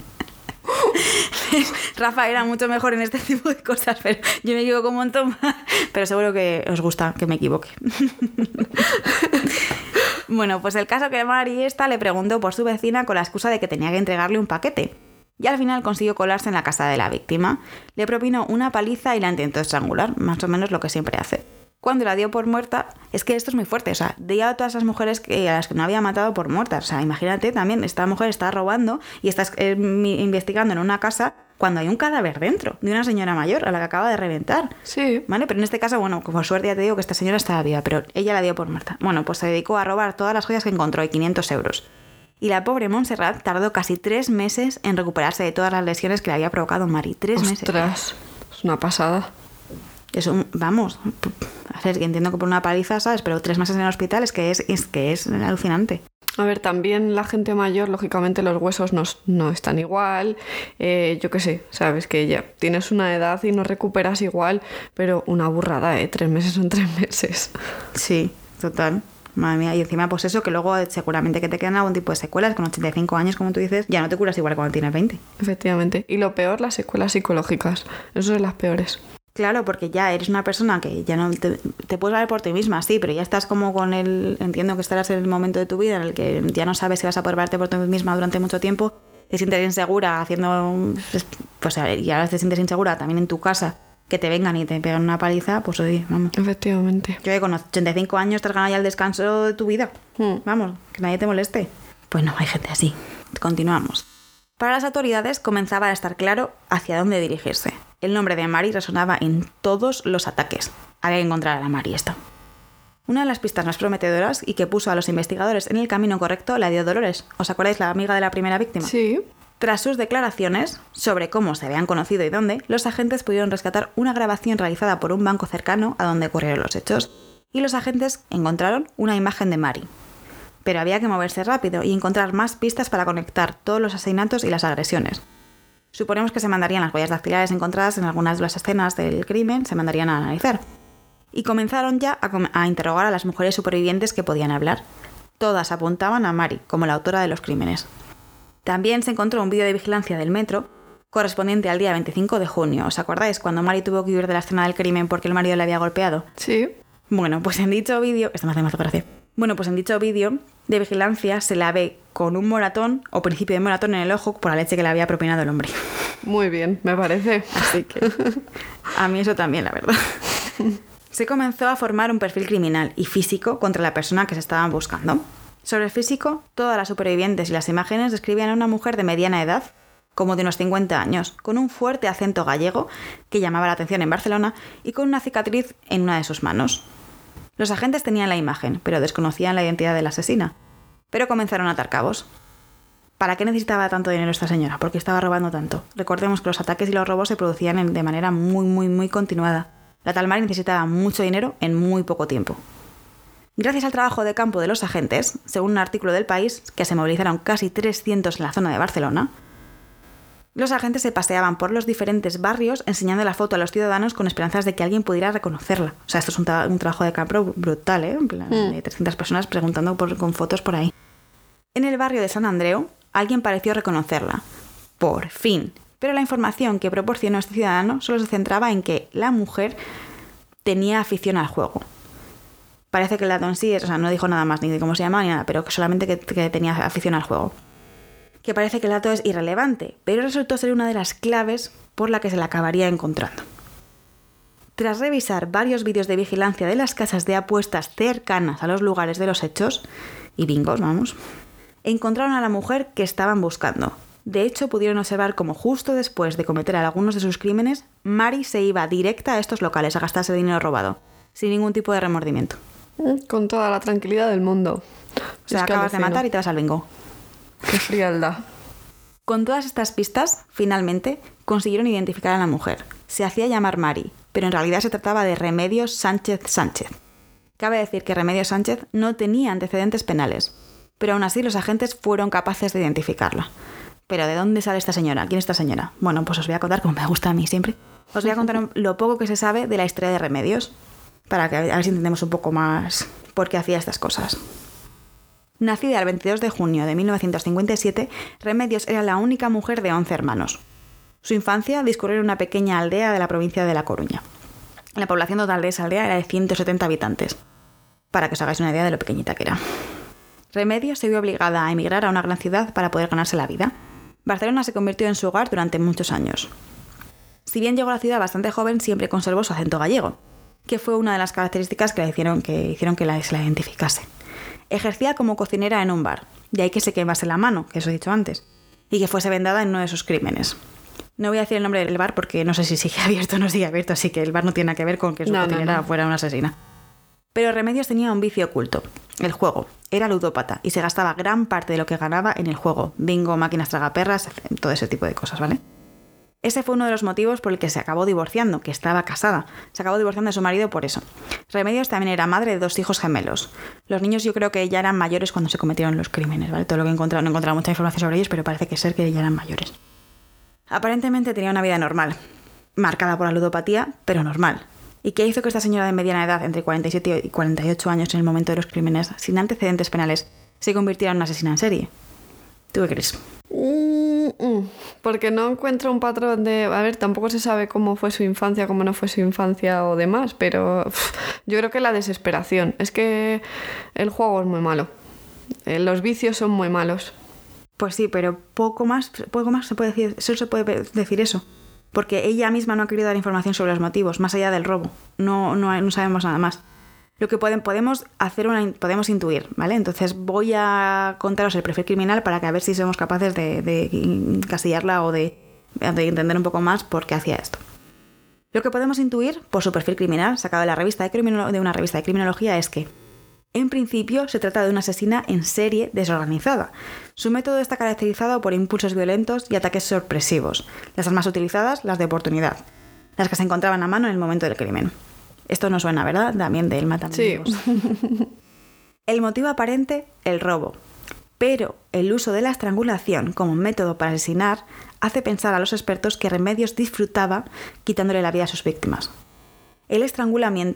Speaker 1: Rafa era mucho mejor en este tipo de cosas, pero yo me equivoco un montón. Pero seguro que os gusta que me equivoque. Bueno, pues el caso que Mari esta le preguntó por su vecina con la excusa de que tenía que entregarle un paquete. Y al final consiguió colarse en la casa de la víctima. Le propinó una paliza y la intentó estrangular, más o menos lo que siempre hace. Cuando la dio por muerta, es que esto es muy fuerte, o sea, dio a todas esas mujeres que, a las que no había matado por muertas. O sea, imagínate también, esta mujer está robando y está eh, investigando en una casa cuando hay un cadáver dentro de una señora mayor a la que acaba de reventar.
Speaker 2: Sí.
Speaker 1: ¿Vale? Pero en este caso, bueno, por suerte ya te digo que esta señora estaba viva, pero ella la dio por muerta. Bueno, pues se dedicó a robar todas las joyas que encontró y quinientos euros. Y la pobre Montserrat tardó casi tres meses en recuperarse de todas las lesiones que le había provocado Mari. Tres
Speaker 2: Ostras,
Speaker 1: meses.
Speaker 2: Ostras, es una pasada.
Speaker 1: Es un, vamos, a ver, que entiendo que por una paliza, ¿sabes? Pero tres meses en el hospital es que es, es, que es alucinante.
Speaker 2: A ver, también la gente mayor, lógicamente los huesos no, no están igual, eh, yo qué sé, sabes que ya tienes una edad y no recuperas igual, pero una burrada, ¿eh? Tres meses son tres meses.
Speaker 1: Sí, total. Madre mía, y encima pues eso, que luego seguramente que te quedan algún tipo de secuelas, con ochenta y cinco años, como tú dices, ya no te curas igual que cuando tienes veinte.
Speaker 2: Efectivamente. Y lo peor, las secuelas psicológicas. Eso son las peores.
Speaker 1: Claro, porque ya eres una persona que ya no te, te puedes valer por ti misma, sí, pero ya estás como con el... Entiendo que estarás en el momento de tu vida en el que ya no sabes si vas a poder valerte por ti misma durante mucho tiempo, te sientes insegura haciendo... Pues a ver, y ahora te sientes insegura también en tu casa, que te vengan y te pegan una paliza, pues oye, vamos.
Speaker 2: Efectivamente.
Speaker 1: Yo que con ochenta y cinco años te has ganado ya el descanso de tu vida. Hmm. Vamos, que nadie te moleste. Pues no, hay gente así. Continuamos. Para las autoridades comenzaba a estar claro hacia dónde dirigirse. El nombre de Mari resonaba en todos los ataques. Había que encontrar a la Mari esta. Una de las pistas más prometedoras y que puso a los investigadores en el camino correcto la dio Dolores. ¿Os acordáis, la amiga de la primera víctima?
Speaker 2: Sí.
Speaker 1: Tras sus declaraciones sobre cómo se habían conocido y dónde, los agentes pudieron rescatar una grabación realizada por un banco cercano a donde ocurrieron los hechos, y los agentes encontraron una imagen de Mari. Pero había que moverse rápido y encontrar más pistas para conectar todos los asesinatos y las agresiones. Suponemos que se mandarían las huellas dactilares encontradas en algunas de las escenas del crimen, se mandarían a analizar. Y comenzaron ya a, a interrogar a las mujeres supervivientes que podían hablar. todas apuntaban a Mary como la autora de los crímenes. También se encontró un vídeo de vigilancia del metro correspondiente al día veinticinco de junio. ¿Os acordáis? Cuando Mary tuvo que huir de la escena del crimen porque el marido le había golpeado.
Speaker 2: Sí.
Speaker 1: Bueno, pues en dicho vídeo... Esto me hace más gracia. Bueno, pues en dicho vídeo de vigilancia se la ve con un moratón o principio de moratón en el ojo por la leche que le había propinado el hombre.
Speaker 2: Muy bien, me parece.
Speaker 1: Así que a mí eso también, la verdad. Se comenzó a formar un perfil criminal y físico contra la persona que se estaban buscando. Sobre el físico, todas las supervivientes y las imágenes describían a una mujer de mediana edad, como de unos cincuenta años, con un fuerte acento gallego que llamaba la atención en Barcelona y con una cicatriz en una de sus manos. Los agentes tenían la imagen, pero desconocían la identidad de la asesina. Pero comenzaron a atar cabos. ¿Para qué necesitaba tanto dinero esta señora? ¿Por qué estaba robando tanto? Recordemos que los ataques y los robos se producían de manera muy, muy, muy continuada. La tal Mary necesitaba mucho dinero en muy poco tiempo. Gracias al trabajo de campo de los agentes, según un artículo del País, que se movilizaron casi trescientos en la zona de Barcelona, los agentes se paseaban por los diferentes barrios enseñando la foto a los ciudadanos con esperanzas de que alguien pudiera reconocerla. O sea, esto es un, tra- un trabajo de campo brutal, ¿eh? En plan, mm. de trescientas personas preguntando por, con fotos por ahí. En el barrio de San Andreu, alguien pareció reconocerla. Por fin. Pero la información que proporcionó este ciudadano solo se centraba en que la mujer tenía afición al juego. Parece que el dato en sí, es, o sea, no dijo nada más ni de cómo se llamaba ni nada, pero que solamente que, que tenía afición al juego. Que parece que el dato es irrelevante, pero resultó ser una de las claves por la que se la acabaría encontrando. Tras revisar varios vídeos de vigilancia de las casas de apuestas cercanas a los lugares de los hechos, y bingos, vamos, encontraron a la mujer que estaban buscando. De hecho, pudieron observar cómo justo después de cometer algunos de sus crímenes, Mary se iba directa a estos locales a gastarse dinero robado, sin ningún tipo de remordimiento.
Speaker 2: Con toda la tranquilidad del mundo.
Speaker 1: O sea, acabas de matar y te vas al bingo.
Speaker 2: Qué frialdad.
Speaker 1: Con todas estas pistas, finalmente, consiguieron identificar a la mujer. Se hacía llamar Mary, pero en realidad se trataba de Remedios Sánchez Sánchez. Cabe decir que Remedios Sánchez no tenía antecedentes penales, pero aún así los agentes fueron capaces de identificarla. ¿Pero de dónde sale esta señora? ¿Quién es esta señora? Bueno, pues os voy a contar, como me gusta a mí siempre, os voy a contar lo poco que se sabe de la historia de Remedios, para que a ver si entendemos un poco más por qué hacía estas cosas. Nacida el veintidós de junio de mil novecientos cincuenta y siete, Remedios era la única mujer de once hermanos. Su infancia discurrió en una pequeña aldea de la provincia de La Coruña. La población total de esa aldea era de ciento setenta habitantes, para que os hagáis una idea de lo pequeñita que era. Remedios se vio obligada a emigrar a una gran ciudad para poder ganarse la vida. Barcelona se convirtió en su hogar durante muchos años. Si bien llegó a la ciudad bastante joven, siempre conservó su acento gallego, que fue una de las características que, la hicieron que hicieron que la, se la identificase. Ejercía como cocinera en un bar, de ahí que se quemase la mano, que os he dicho antes, y que fuese vendada en uno de sus crímenes. No voy a decir el nombre del bar porque no sé si sigue abierto o no sigue abierto, así que el bar no tiene nada que ver con que su
Speaker 2: no,
Speaker 1: cocinera
Speaker 2: no, no.
Speaker 1: fuera una asesina. Pero Remedios tenía un vicio oculto, el juego. Era ludópata y se gastaba gran parte de lo que ganaba en el juego, bingo, máquinas tragaperras, todo ese tipo de cosas, ¿vale? Ese fue uno de los motivos por el que se acabó divorciando, que estaba casada. Se acabó divorciando de su marido por eso. Remedios también era madre de dos hijos gemelos. Los niños yo creo que ya eran mayores cuando se cometieron los crímenes, ¿vale? Todo lo que he encontrado, no he encontrado mucha información sobre ellos, pero parece que ser que ya eran mayores. Aparentemente tenía una vida normal, marcada por la ludopatía, pero normal. ¿Y qué hizo que esta señora de mediana edad, entre cuarenta y siete y cuarenta y ocho años en el momento de los crímenes, sin antecedentes penales, se convirtiera en una asesina en serie? ¿Tú qué crees?
Speaker 2: Porque no encuentro un patrón de... A ver, tampoco se sabe cómo fue su infancia, cómo no fue su infancia o demás, pero uf, yo creo que la desesperación. Es que el juego es muy malo. Eh, los vicios son muy malos.
Speaker 1: Pues sí, pero poco más, poco más se puede decir, solo se puede decir eso. Porque ella misma no ha querido dar información sobre los motivos, más allá del robo. No, no, no sabemos nada más. Lo que pueden, podemos hacer una, podemos intuir, ¿vale? Entonces voy a contaros el perfil criminal para que a ver si somos capaces de, de encasillarla o de, de entender un poco más por qué hacía esto. Lo que podemos intuir por su perfil criminal, sacado de, la revista de, criminolo- de una revista de criminología, es que, en principio, se trata de una asesina en serie desorganizada. Su método está caracterizado por impulsos violentos y ataques sorpresivos. Las armas utilizadas, las de oportunidad, las que se encontraban a mano en el momento del crimen. Esto no suena, ¿verdad? También del matamientos.
Speaker 2: Sí.
Speaker 1: El motivo aparente, el robo. Pero el uso de la estrangulación como método para asesinar hace pensar a los expertos que Remedios disfrutaba quitándole la vida a sus víctimas. El estrangulamiento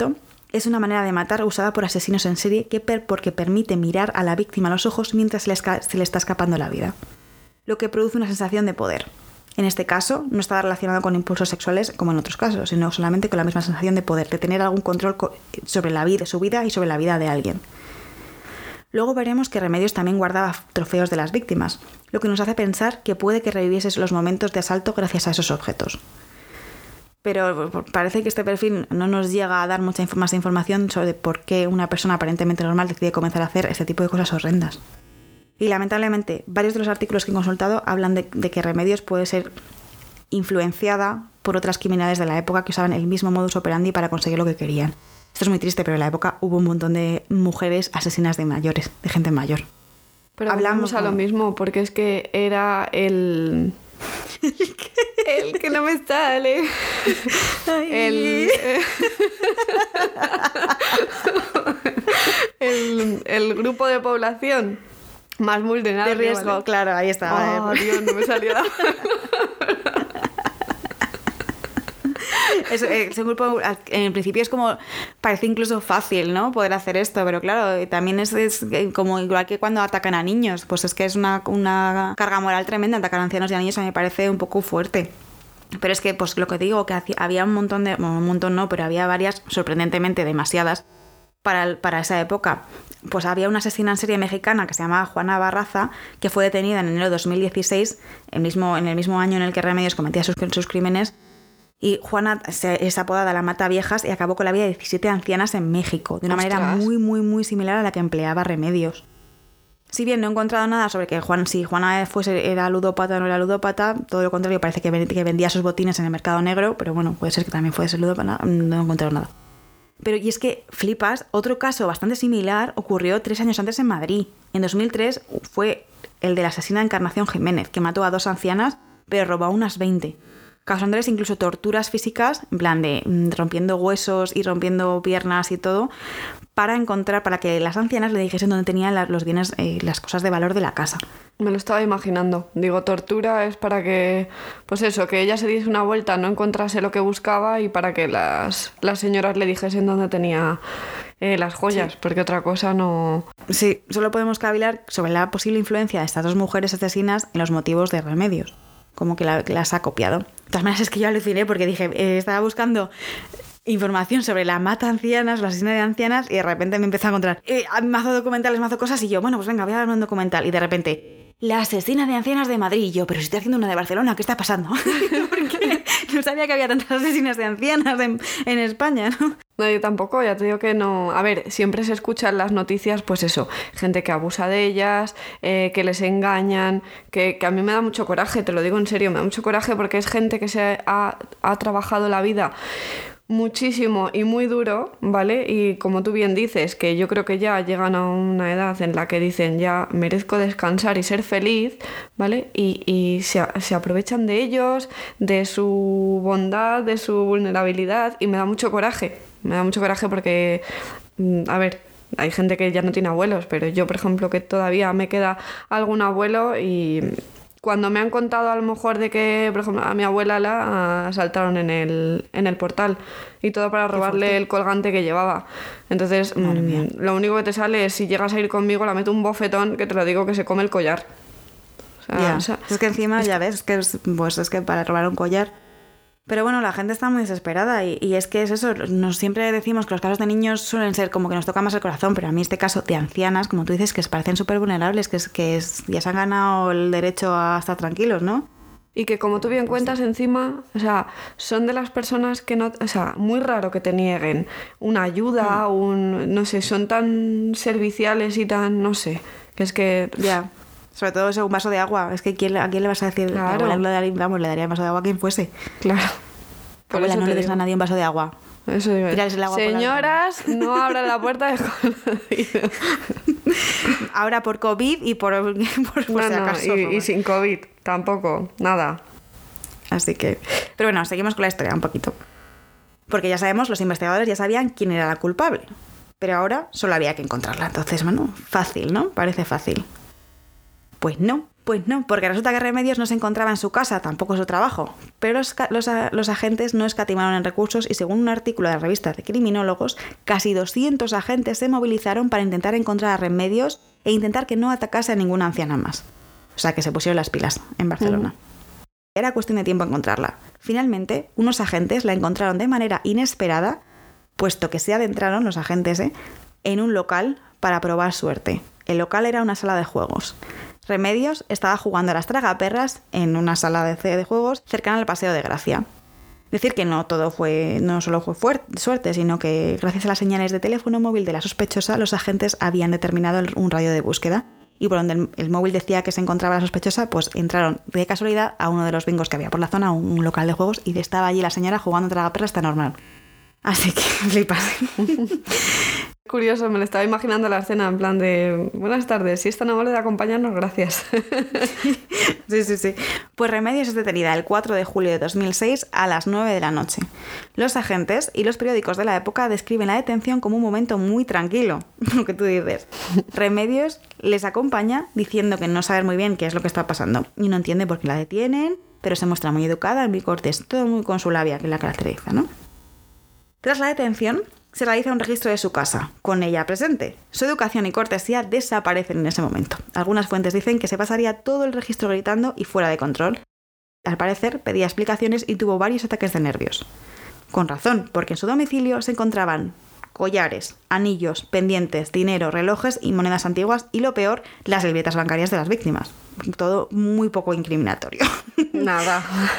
Speaker 1: es una manera de matar usada por asesinos en serie que per- porque permite mirar a la víctima a los ojos mientras se le, esca- se le está escapando la vida, lo que produce una sensación de poder. En este caso, no está relacionado con impulsos sexuales como en otros casos, sino solamente con la misma sensación de poder, de tener algún control co- sobre la vida, su vida y sobre la vida de alguien. Luego veremos que Remedios también guardaba trofeos de las víctimas, lo que nos hace pensar que puede que reviviese los momentos de asalto gracias a esos objetos. Pero parece que este perfil no nos llega a dar mucha inf- más información sobre por qué una persona aparentemente normal decide comenzar a hacer este tipo de cosas horrendas. Y lamentablemente, varios de los artículos que he consultado hablan de, de que Remedios puede ser influenciada por otras criminales de la época que usaban el mismo modus operandi para conseguir lo que querían. Esto es muy triste, pero en la época hubo un montón de mujeres asesinas de mayores, de gente mayor.
Speaker 2: Pero hablamos a lo mismo, porque es que era el... el que no me sale. el... el... el grupo de población más vulnerable.
Speaker 1: De riesgo, ¿vale? Claro, ahí está.
Speaker 2: Oh, Dios, no me salió la...
Speaker 1: Es, es un grupo, en principio es como, parece incluso fácil, ¿no? Poder hacer esto, pero claro, también es, es como igual que cuando atacan a niños, pues es que es una, una carga moral tremenda atacar a ancianos y a niños, a mí me parece un poco fuerte. Pero es que, pues lo que digo, que había un montón de, bueno, un montón no, pero había varias, sorprendentemente demasiadas, para, para esa época. Pues había una asesina en serie mexicana que se llamaba Juana Barraza, que fue detenida en enero de dos mil dieciséis, el mismo, en el mismo año en el que Remedios cometía sus, sus crímenes. Y Juana es apodada la Mata Viejas y acabó con la vida de diecisiete ancianas en México, de una
Speaker 2: Ostras.
Speaker 1: manera muy, muy, muy similar a la que empleaba Remedios. Si bien no he encontrado nada sobre que Juan, si Juana fuese, era ludópata o no era ludópata, todo lo contrario, parece que vendía sus botines en el mercado negro, pero bueno, puede ser que también fuese ludópata, no he encontrado nada. Pero y es que, flipas, otro caso bastante similar ocurrió tres años antes en Madrid. En dos mil tres fue el de la asesina Encarnación Jiménez, que mató a dos ancianas, pero robó a unas veinte. Causándoles incluso torturas físicas, en plan de rompiendo huesos y rompiendo piernas y todo, para encontrar, para que las ancianas le dijesen dónde tenían la, los bienes, eh, las cosas de valor de la casa.
Speaker 2: Me lo estaba imaginando. Digo, tortura es para que, pues eso, que ella se diese una vuelta, no encontrase lo que buscaba y para que las, las señoras le dijesen dónde tenía eh, las joyas, sí. Porque otra cosa no...
Speaker 1: Sí, solo podemos cavilar sobre la posible influencia de estas dos mujeres asesinas en los motivos de Remedios. Como que, la, que las ha copiado. De todas maneras, es que yo aluciné porque dije, eh, estaba buscando información sobre la mata ancianas, la asesina de ancianas, y de repente me empezó a encontrar eh, mazo documentales, mazo cosas, y yo, bueno, pues venga, voy a ver un documental. Y de repente, la asesina de ancianas de Madrid. Y yo, pero si estoy haciendo una de Barcelona, ¿qué está pasando? Porque no sabía que había tantas asesinas de ancianas en, en España, ¿no?
Speaker 2: No, yo tampoco, ya te digo que no... A ver, siempre se escuchan las noticias, pues eso, gente que abusa de ellas, eh, que les engañan, que, que a mí me da mucho coraje, te lo digo en serio, me da mucho coraje porque es gente que se ha, ha trabajado la vida muchísimo y muy duro, ¿vale? Y como tú bien dices, que yo creo que ya llegan a una edad en la que dicen ya merezco descansar y ser feliz, ¿vale? Y, y se, se aprovechan de ellos, de su bondad, de su vulnerabilidad, y me da mucho coraje. Me da mucho coraje porque, a ver, hay gente que ya no tiene abuelos, pero yo, por ejemplo, que todavía me queda algún abuelo, y cuando me han contado a lo mejor de que, por ejemplo, a mi abuela la asaltaron en el, en el portal y todo para robarle el colgante que llevaba. Entonces, mmm, lo único que te sale es, si llegas a ir conmigo, la meto un bofetón que te lo digo que se come el collar. O sea,
Speaker 1: yeah.
Speaker 2: o sea,
Speaker 1: es que encima,
Speaker 2: es
Speaker 1: ya ves, es que, pues, es que para robar un collar... Pero bueno, la gente está muy desesperada y, y es que es eso, nos siempre decimos que los casos de niños suelen ser como que nos toca más el corazón, pero a mí este caso de ancianas, como tú dices, que se parecen súper vulnerables, que, es, que es, ya se han ganado el derecho a estar tranquilos, ¿no?
Speaker 2: Y que como tú bien cuentas encima, o sea, son de las personas que no, o sea, muy raro que te nieguen una ayuda, un, no sé, son tan serviciales y tan, no sé, que es que...
Speaker 1: Ya... Yeah. Sobre todo eso, un vaso de agua. Es que ¿quién, ¿a quién le vas a decir?
Speaker 2: Claro.
Speaker 1: Le daría, vamos, le daría un vaso de agua a quien fuese.
Speaker 2: Claro.
Speaker 1: Por Abuela, no le des a nadie un vaso de agua.
Speaker 2: Eso digo.
Speaker 1: Tírales el agua.
Speaker 2: Señoras, por la no abran la puerta de...
Speaker 1: Ahora por COVID y por, por, por
Speaker 2: no,
Speaker 1: si acaso.
Speaker 2: No, y, y sin COVID, tampoco, nada.
Speaker 1: Así que... Pero bueno, seguimos con la historia un poquito. Porque ya sabemos, los investigadores ya sabían quién era la culpable. Pero ahora solo había que encontrarla. Entonces, bueno, fácil, ¿no? Parece fácil. Pues no, pues no, porque resulta que Remedios no se encontraba en su casa, tampoco en su trabajo. Pero los, los, los agentes no escatimaron en recursos y según un artículo de la revista de criminólogos, casi doscientos agentes se movilizaron para intentar encontrar a Remedios e intentar que no atacase a ninguna anciana más. O sea, que se pusieron las pilas en Barcelona. Uh-huh. Era cuestión de tiempo encontrarla. Finalmente, unos agentes la encontraron de manera inesperada, puesto que se adentraron los agentes ¿eh? en un local para probar suerte. El local era una sala de juegos. Remedios estaba jugando a las tragaperras en una sala de, de juegos cercana al Paseo de Gracia. Decir que no todo fue, no solo fue fuerte, suerte, sino que gracias a las señales de teléfono móvil de la sospechosa, los agentes habían determinado el, un radio de búsqueda y por donde el, el móvil decía que se encontraba la sospechosa, pues entraron de casualidad a uno de los bingos que había por la zona, un, un local de juegos, y estaba allí la señora jugando a tragaperras, está normal. Así que flipas.
Speaker 2: Curioso, me lo estaba imaginando la escena en plan de buenas tardes, si es tan amable de acompañarnos, gracias.
Speaker 1: Sí, sí, sí. Pues Remedios es detenida el cuatro de julio de dos mil seis a las nueve de la noche. Los agentes y los periódicos de la época describen la detención como un momento muy tranquilo, lo que tú dices. Remedios les acompaña diciendo que no sabe muy bien qué es lo que está pasando y no entiende por qué la detienen, pero se muestra muy educada, muy cortés, todo muy con su labia que la caracteriza, ¿no? Tras la detención, se realiza un registro de su casa, con ella presente. Su educación y cortesía desaparecen en ese momento. Algunas fuentes dicen que se pasaría todo el registro gritando y fuera de control. Al parecer, pedía explicaciones y tuvo varios ataques de nervios. Con razón, porque en su domicilio se encontraban collares, anillos, pendientes, dinero, relojes y monedas antiguas y, lo peor, las libretas bancarias de las víctimas. Todo muy poco incriminatorio.
Speaker 2: Nada.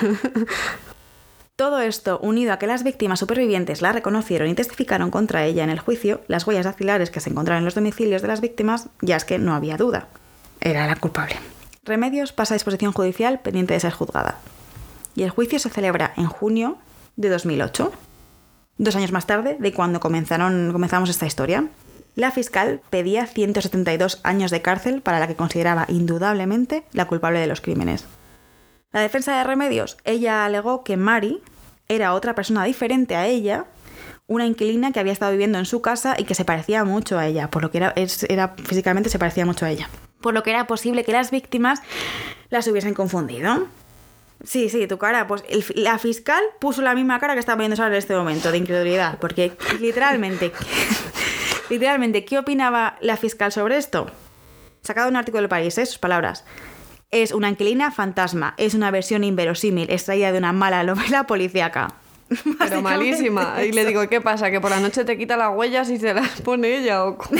Speaker 1: Todo esto, unido a que las víctimas supervivientes la reconocieron y testificaron contra ella en el juicio, las huellas dactilares que se encontraron en los domicilios de las víctimas, ya es que no había duda. Era la culpable. Remedios pasa a disposición judicial pendiente de ser juzgada. Y el juicio se celebra en junio de dos mil ocho, dos años más tarde de cuando comenzaron, comenzamos esta historia. La fiscal pedía ciento setenta y dos años de cárcel para la que consideraba indudablemente la culpable de los crímenes. La defensa de Remedios, ella alegó que Mari era otra persona diferente a ella, una inquilina que había estado viviendo en su casa y que se parecía mucho a ella, por lo que era, era físicamente se parecía mucho a ella, por lo que era posible que las víctimas las hubiesen confundido. Sí, sí, tu cara, pues el, la fiscal puso la misma cara que está poniendo Sara en este momento, de incredulidad, porque literalmente, literalmente, ¿qué opinaba la fiscal sobre esto? Sacado un artículo del País, ¿eh? Sus palabras. Es una inquilina fantasma, es una versión inverosímil, extraída de una mala novela policíaca.
Speaker 2: Pero malísima. Y le digo, ¿qué pasa? ¿Que por la noche te quita las huellas y se las pone ella o cómo?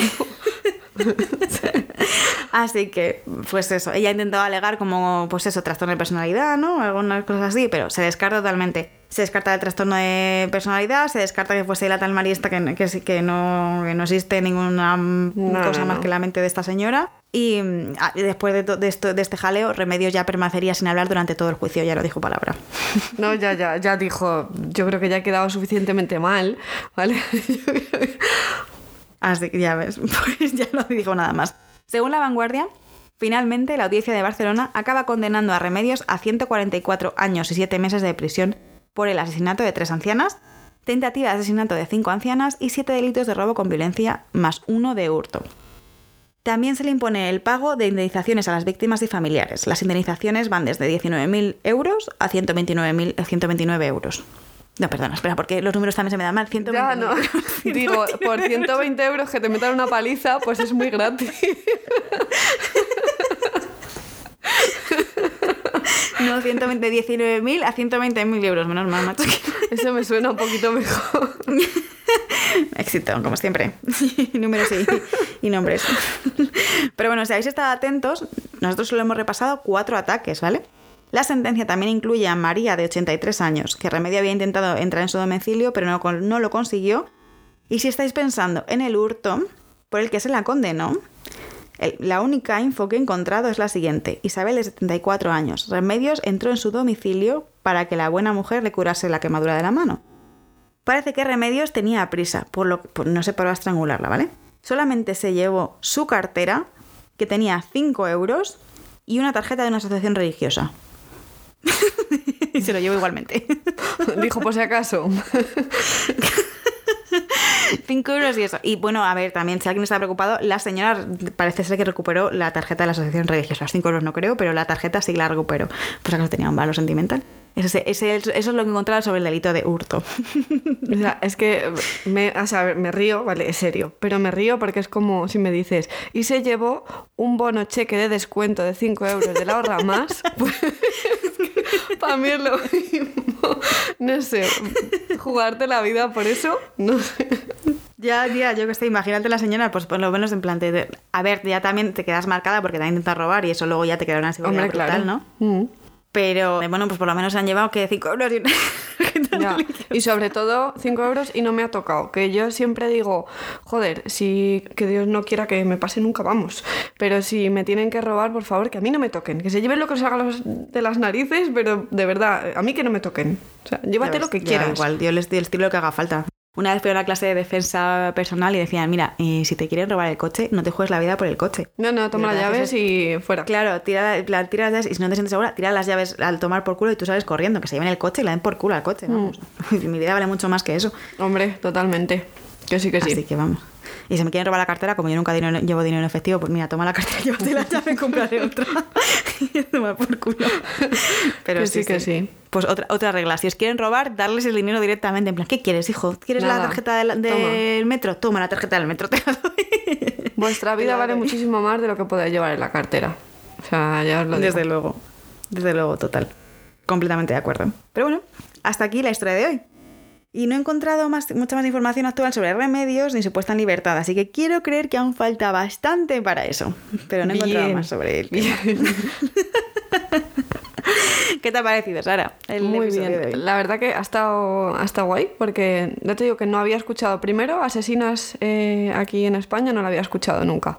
Speaker 1: Así que, pues eso, ella intentaba alegar como, pues eso, trastorno de personalidad, ¿no? Algunas cosas así, pero se descarta totalmente. Se descarta el trastorno de personalidad, se descarta que fuese la tal Marista, que, que, que, no, que no existe ninguna no, cosa no, más no. que la mente de esta señora. Y, y después de, to, de, esto, de este jaleo, Remedios ya permanecería sin hablar durante todo el juicio, ya no dijo palabra.
Speaker 2: No, ya, ya, ya dijo, yo creo que ya ha quedado suficientemente mal, ¿vale?
Speaker 1: Así que ya ves, pues ya no dijo nada más. Según La Vanguardia, finalmente la Audiencia de Barcelona acaba condenando a Remedios a ciento cuarenta y cuatro años y siete meses de prisión por el asesinato de tres ancianas, tentativa de asesinato de cinco ancianas y siete delitos de robo con violencia más uno de hurto. También se le impone el pago de indemnizaciones a las víctimas y familiares. Las indemnizaciones van desde diecinueve mil euros a ciento veintinueve euros. No, perdona, espera, porque los números también se me dan mal. ciento veinte
Speaker 2: ya, no. Euros, digo, por ciento veinte euros que te metan una paliza, pues es muy gratis.
Speaker 1: No, ciento veinte, diecinueve mil a ciento veinte mil euros, menos mal, macho.
Speaker 2: Eso me suena un poquito mejor.
Speaker 1: Éxito, como siempre. Números y, y nombres. Pero bueno, si habéis estado atentos, nosotros solo hemos repasado cuatro ataques, ¿vale? La sentencia también incluye a María, de ochenta y tres años, que Remedio había intentado entrar en su domicilio, pero no, no lo consiguió. Y si estáis pensando en el hurto por el que se la condenó, el, la única info que he encontrado es la siguiente. Isabel, de setenta y cuatro años. Remedios entró en su domicilio para que la buena mujer le curase la quemadura de la mano. Parece que Remedios tenía prisa, por lo por, no sé, para estrangularla, ¿vale? Solamente se llevó su cartera, que tenía cinco euros, y una tarjeta de una asociación religiosa. Y se lo llevo igualmente.
Speaker 2: Dijo, por si acaso.
Speaker 1: cinco euros y eso. Y bueno, a ver, también si alguien está preocupado, la señora parece ser que recuperó la tarjeta de la asociación religiosa. Los cinco euros no creo, pero la tarjeta sí la recuperó. Pues acaso tenía un valor sentimental. Ese, ese, eso es lo que he encontrado sobre el delito de hurto.
Speaker 2: O sea, es que me, o sea, me río, vale, es serio, pero me río porque es como si me dices, y se llevó un bono cheque de descuento de cinco euros de la Ahorra Más, pues para mí es lo mismo. No sé, jugarte la vida por eso, no sé.
Speaker 1: Ya, ya, yo que sé, imagínate la señora, pues por lo menos en plan de... A ver, ya también te quedas marcada porque te ha intentado robar y eso luego ya te queda una seguridad
Speaker 2: Hombre,
Speaker 1: brutal,
Speaker 2: claro.
Speaker 1: ¿no?
Speaker 2: Mm.
Speaker 1: Pero, bueno, pues por lo menos se han llevado que cinco euros y una...
Speaker 2: Ya. Y sobre todo cinco euros y no me ha tocado. Que yo siempre digo, joder, si que Dios no quiera que me pase nunca, vamos. Pero si me tienen que robar, por favor, que a mí no me toquen. Que se lleven lo que os haga los, de las narices, pero de verdad, a mí que no me toquen. O sea, llévate lo que quieras.
Speaker 1: Igual, yo les doy el estilo lo que haga falta. Una vez fui a una clase de defensa personal y decían, mira, eh, si te quieren robar el coche, no te juegues la vida por el coche.
Speaker 2: No, no, toma las llaves y fuera.
Speaker 1: Claro, tira, tira las llaves y si no te sientes segura, tira las llaves al tomar por culo y tú sales corriendo, que se lleven el coche y la den por culo al coche, vamos. Mm. Mi vida vale mucho más que eso.
Speaker 2: Hombre, totalmente. Que sí, que sí.
Speaker 1: Así que vamos. Y si me quieren robar la cartera, como yo nunca dinero, llevo dinero en efectivo, pues mira, toma la cartera, llévate la llave, compraré otra. Y toma por culo. Pero
Speaker 2: que
Speaker 1: sí,
Speaker 2: sí, que sí.
Speaker 1: sí. Pues otra, otra regla, si os quieren robar, darles el dinero directamente. En plan, ¿qué quieres, hijo? ¿Quieres Nada. la tarjeta del, del Toma. metro? Toma la tarjeta del metro, te la doy.
Speaker 2: Vuestra vida vale muchísimo más de lo que podáis llevar en la cartera. O sea, ya os lo digo.
Speaker 1: Desde luego. Desde luego, total. Completamente de acuerdo. Pero bueno, hasta aquí la historia de hoy. Y no he encontrado más, mucha más información actual sobre remedios ni su puesta en libertad, así que quiero creer que aún falta bastante para eso. Pero no he Bien. encontrado más sobre él. ¿Qué te ha parecido, Sara?
Speaker 2: El Muy bien. La verdad que ha estado, ha estado guay, porque ya te digo que no había escuchado primero asesinas eh, aquí en España, no la había escuchado nunca.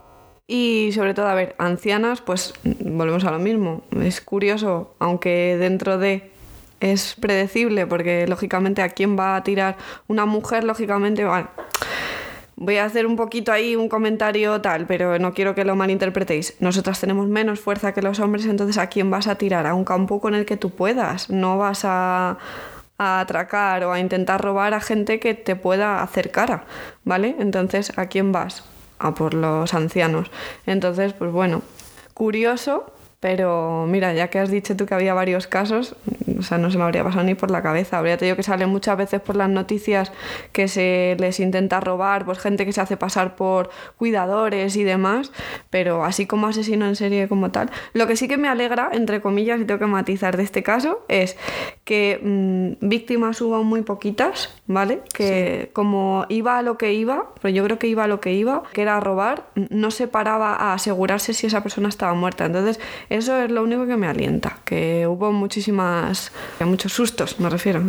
Speaker 2: Y sobre todo, a ver, ancianas, pues volvemos a lo mismo. Es curioso, aunque dentro de... es predecible, porque lógicamente a quién va a tirar una mujer, lógicamente, bueno, voy a hacer un poquito ahí un comentario tal, pero no quiero que lo malinterpretéis. Nosotras tenemos menos fuerza que los hombres, entonces ¿a quién vas a tirar? A un campo con el que tú puedas. No vas a, a atracar o a intentar robar a gente que te pueda hacer cara, ¿vale? Entonces, ¿a quién vas? A por los ancianos. Entonces, pues bueno, curioso. Pero mira, ya que has dicho tú que había varios casos, o sea, no se me habría pasado ni por la cabeza. Habría tenido que sale muchas veces por las noticias que se les intenta robar, pues gente que se hace pasar por cuidadores y demás, pero así como asesino en serie como tal. Lo que sí que me alegra, entre comillas, y tengo que matizar de este caso, es que mmm, víctimas hubo muy poquitas, ¿vale? Que sí. Como iba a lo que iba, pero yo creo que iba a lo que iba, que era robar, no se paraba a asegurarse si esa persona estaba muerta. Entonces, eso es lo único que me alienta, que hubo muchísimas, muchos sustos, me refiero.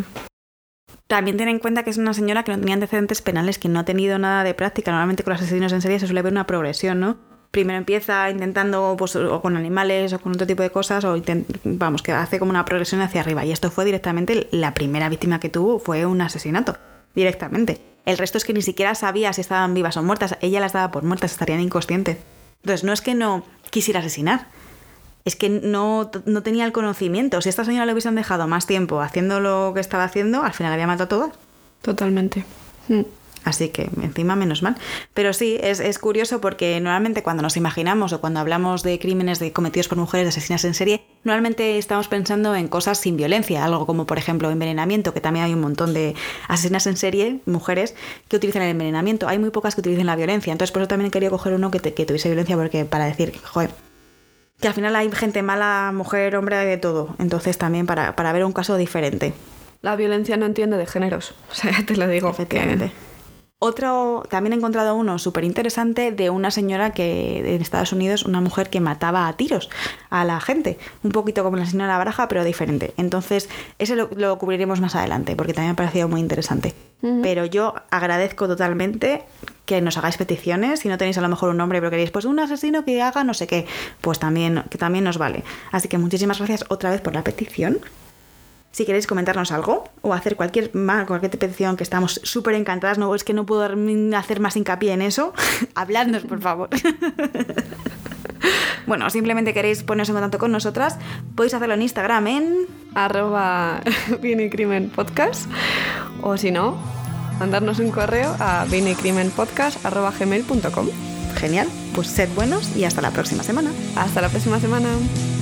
Speaker 1: También ten en cuenta que es una señora que no tenía antecedentes penales, que no ha tenido nada de práctica. Normalmente con los asesinos en serie se suele ver una progresión, ¿no? Primero empieza intentando, pues, o con animales o con otro tipo de cosas, o intent- vamos, que hace como una progresión hacia arriba. Y esto fue directamente, la primera víctima que tuvo fue un asesinato, directamente. El resto es que ni siquiera sabía si estaban vivas o muertas. Ella las daba por muertas, estarían inconscientes. Entonces no es que no quisiera asesinar, es que no, no tenía el conocimiento. Si a esta señora le hubiesen dejado más tiempo haciendo lo que estaba haciendo, al final había matado a todas.
Speaker 2: Totalmente. Mm.
Speaker 1: Así que encima menos mal. Pero sí, es, es curioso porque normalmente cuando nos imaginamos o cuando hablamos de crímenes de cometidos por mujeres, de asesinas en serie, normalmente estamos pensando en cosas sin violencia, algo como por ejemplo envenenamiento, que también hay un montón de asesinas en serie, mujeres, que utilizan el envenenamiento. Hay muy pocas que utilicen la violencia. Entonces por eso también quería coger uno que, te, que tuviese violencia, porque para decir, joder, que al final hay gente mala, mujer, hombre, de todo. Entonces también para, para ver un caso diferente.
Speaker 2: La violencia no entiende de géneros, o sea, ya te lo digo.
Speaker 1: Efectivamente.
Speaker 2: Que...
Speaker 1: Otro, también he encontrado uno súper interesante de una señora que en Estados Unidos, una mujer que mataba a tiros a la gente, un poquito como la señora Baraja, pero diferente. Entonces, ese lo, lo cubriremos más adelante, porque también me ha parecido muy interesante. Uh-huh. Pero yo agradezco totalmente que nos hagáis peticiones. Si no tenéis a lo mejor un nombre, pero queréis pues un asesino que haga no sé qué, pues también, que también nos vale. Así que muchísimas gracias otra vez por la petición. Si queréis comentarnos algo o hacer cualquier, cualquier petición, que estamos súper encantadas, no es que no puedo hacer más hincapié en eso, habladnos, por favor. Bueno, simplemente queréis poneros en contacto con nosotras, podéis hacerlo en Instagram en
Speaker 2: arroba Bien y Crimen Podcast, o si no, mandarnos un correo a vino y crimen podcast arroba gmail punto com.
Speaker 1: Genial, pues sed buenos y hasta la próxima semana.
Speaker 2: Hasta la próxima semana.